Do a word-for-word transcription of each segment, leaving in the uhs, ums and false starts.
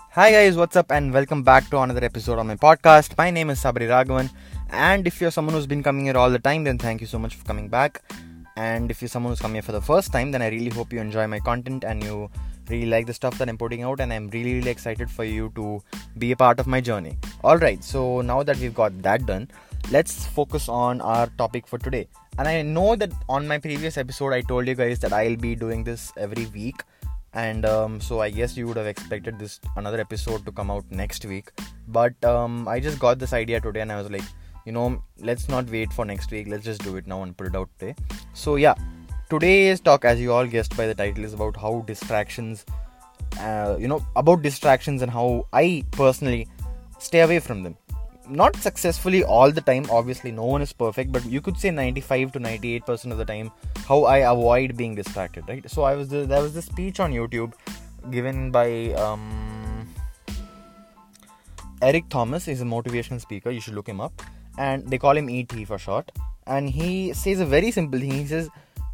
Hi guys, what's up and welcome back to another episode of my podcast. My name is Sabri Raghavan, and if you're someone who's been coming here all the time, then thank you so much for coming back. And if you're someone who's come here for the first time, then I really hope you enjoy my content and you really like the stuff that I'm putting out, and I'm really really excited for you to be a part of my journey. Alright, so now that we've got that done, let's focus on our topic for today. And I know that on my previous episode I told you guys that I'll be doing this every week, and um, so I guess you would have expected this another episode to come out next week, but um, I just got this idea today and I was like, you know, let's not wait for next week, let's just do it now and put it out today. So yeah, today's talk, as you all guessed by the title, is about how distractions uh, you know about distractions and how I personally stay away from them. Not successfully all the time, obviously no one is perfect, but you could say ninety-five to ninety-eight percent of the time how I avoid being distracted, right? So I was the, there was this speech on YouTube given by um, Eric Thomas. He's a motivational speaker, you should look him up, and they call him E T for short. And he says a very simple thing. He says,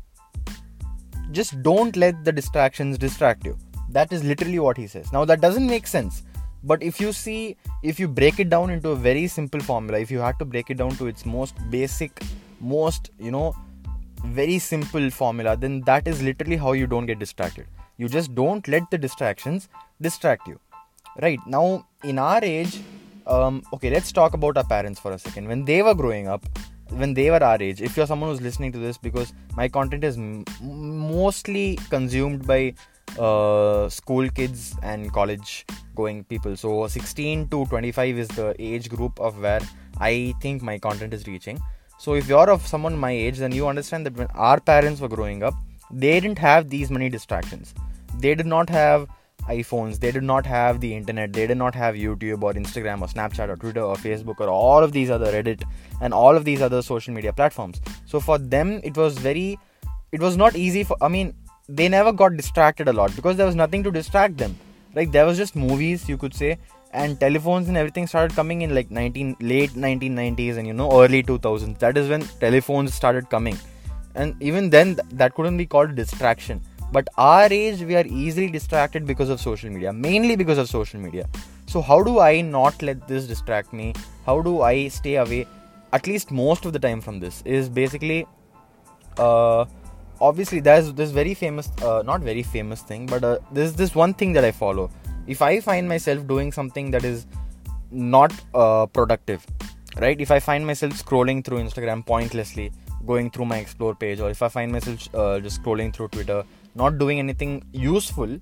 just don't let the distractions distract you. That is literally what he says. Now that doesn't make sense, but if you see, if you break it down into a very simple formula, if you had to break it down to its most basic, most, you know, very simple formula, then that is literally how you don't get distracted. You just don't let the distractions distract you. Right, now in our age, um, okay, let's talk about our parents for a second. When they were growing up, when they were our age, if you're someone who's listening to this, because my content is m- mostly consumed by uh, school kids and college going people, so sixteen to twenty-five is the age group of where I think my content is reaching. So if you're of someone my age, then you understand that when our parents were growing up, they didn't have these many distractions. They did not have iPhones, they did not have the internet, they did not have YouTube or Instagram or Snapchat or Twitter or Facebook or all of these other Reddit and all of these other social media platforms. So for them it was very, it was not easy for, I mean, they never got distracted a lot because there was nothing to distract them. Like there was just movies, you could say, and telephones and everything started coming in like nineteen late nineteen nineties and you know early two thousands. That is when telephones started coming, and even then th- that couldn't be called distraction. But our age, we are easily distracted because of social media, mainly because of social media. So how do I not let this distract me? How do I stay away, at least most of the time, from this? Is basically uh obviously there's this very famous uh, not very famous thing, but uh, there's this one thing that I follow. If I find myself doing something that is not uh, productive, right? If I find myself scrolling through Instagram pointlessly, going through my explore page, or if I find myself uh, just scrolling through Twitter, not doing anything useful,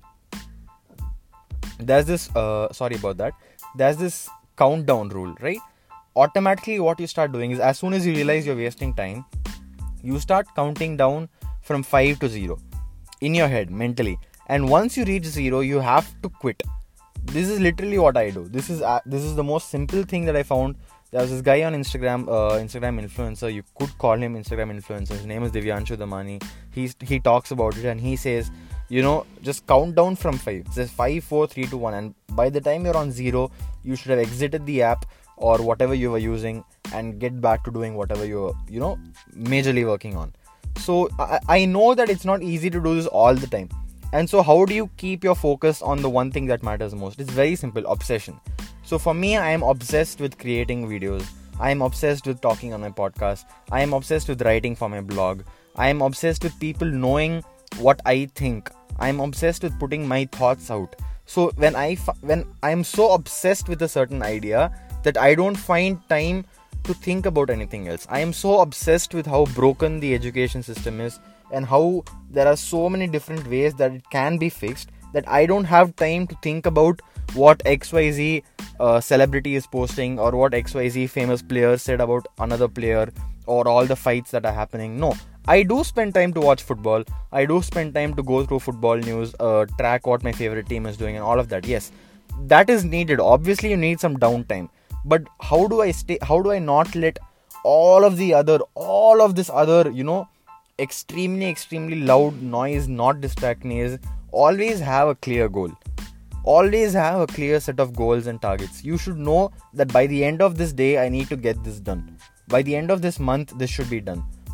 there's this uh, sorry about that there's this countdown rule, right? Automatically what you start doing is, as soon as you realize you're wasting time, you start counting down from five to zero in your head mentally, and once you reach zero, you have to quit. This is literally what I do. This is uh, this is the most simple thing that I found. There was this guy on Instagram, uh, Instagram influencer. You could call him Instagram influencer. His name is Divyanshu Damani. He's he talks about it and he says, you know, just count down from five. It says five, four, three, two, one, and by the time you're on zero, you should have exited the app or whatever you were using and get back to doing whatever you're, you know, majorly working on. So I, I know that it's not easy to do this all the time. And so how do you keep your focus on the one thing that matters most? It's very simple: obsession. So for me, I am obsessed with creating videos. I am obsessed with talking on my podcast. I am obsessed with writing for my blog. I am obsessed with people knowing what I think. I am obsessed with putting my thoughts out. So when I when I am so obsessed with a certain idea that I don't find time to think about anything else. I am so obsessed with how broken the education system is and how there are so many different ways that it can be fixed, that I don't have time to think about what X Y Z uh, celebrity is posting or what X Y Z famous player said about another player or all the fights that are happening. No, I do spend time to watch football. I do spend time to go through football news, uh, track what my favorite team is doing and all of that. Yes, that is needed. Obviously you need some downtime. But how do I stay, how do I not let all of the other, all of this other, you know, extremely, extremely loud noise not distract me? Is always have a clear goal. Always have a clear set of goals and targets. You should know that by the end of this day, I need to get this done. By the end of this month, this should be done.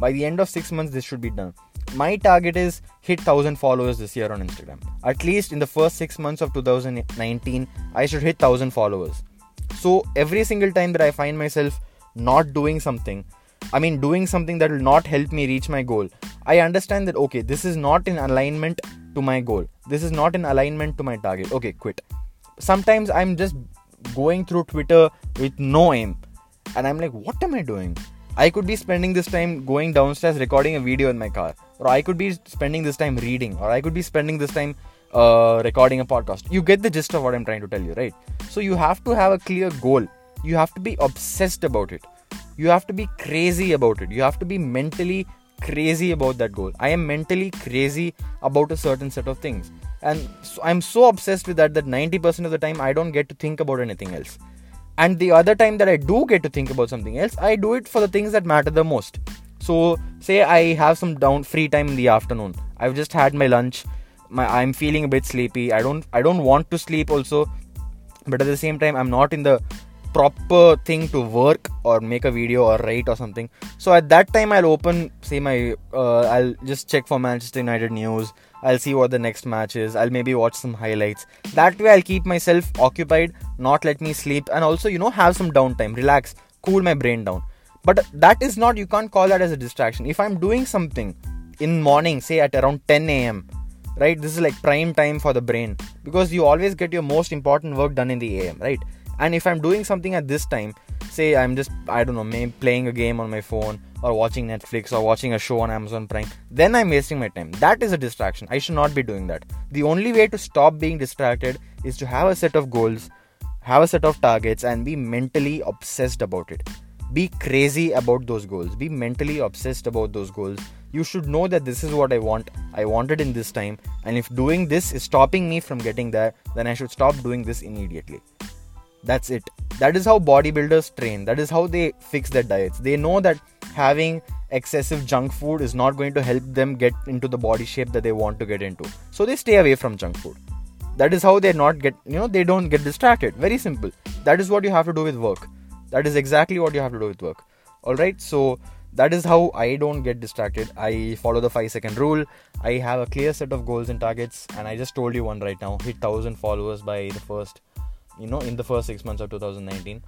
By the end of six months, this should be done. My target is hit one thousand followers this year on Instagram. At least in the first six months of two thousand nineteen, I should hit one thousand followers. So every single time that I find myself not doing something, I mean doing something that will not help me reach my goal, I understand that, okay, this is not in alignment to my goal. This is not in alignment to my target. Okay, quit. Sometimes I'm just going through Twitter with no aim. And I'm like, what am I doing? I could be spending this time going downstairs recording a video in my car. Or I could be spending this time reading. Or I could be spending this time uh, recording a podcast. You get the gist of what I'm trying to tell you, right? So you have to have a clear goal. You have to be obsessed about it. You have to be crazy about it. You have to be mentally crazy about that goal. I am mentally crazy about a certain set of things. And so I'm so obsessed with that that ninety percent of the time I don't get to think about anything else. And the other time that I do get to think about something else, I do it for the things that matter the most. So say I have some down free time in the afternoon. I've just had my lunch. My I'm feeling a bit sleepy. I don't I don't want to sleep also. But at the same time, I'm not in the proper thing to work or make a video or write or something. So at that time, I'll open, say my, uh, I'll just check for Manchester United news. I'll see what the next match is. I'll maybe watch some highlights. That way I'll keep myself occupied, not let me sleep, and also, you know, have some downtime, relax, cool my brain down. But that is not, you can't call that as a distraction. If I'm doing something in morning, say at around ten a.m., right, this is like prime time for the brain, because you always get your most important work done in the A M, right? And if I'm doing something at this time, say I'm just, I don't know, maybe playing a game on my phone or watching Netflix or watching a show on Amazon Prime, then I'm wasting my time. That is a distraction. I should not be doing that. The only way to stop being distracted is to have a set of goals, have a set of targets, and be mentally obsessed about it. Be crazy about those goals. Be mentally obsessed about those goals. You should know that this is what I want. I want it in this time. And if doing this is stopping me from getting there, then I should stop doing this immediately. That's it. That is how bodybuilders train. That is how they fix their diets. They know that having excessive junk food is not going to help them get into the body shape that they want to get into. So they stay away from junk food. That is how they not get, you know, they don't get distracted. Very simple. That is what you have to do with work. That is exactly what you have to do with work. Alright, so that is how I don't get distracted. I follow the five second rule. I have a clear set of goals and targets, and I just told you one right now. Hit one thousand followers by the first, you know, in the first six months of two thousand nineteen.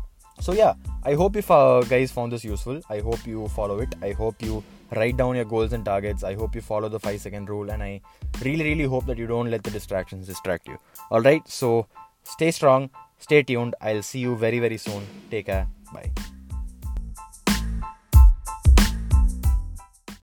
So yeah, I hope if uh, guys found this useful. I hope you follow it. I hope you write down your goals and targets. I hope you follow the five second rule, and I really really hope that you don't let the distractions distract you. Alright, so stay strong, stay tuned. I'll see you very very soon. Take care. Bye.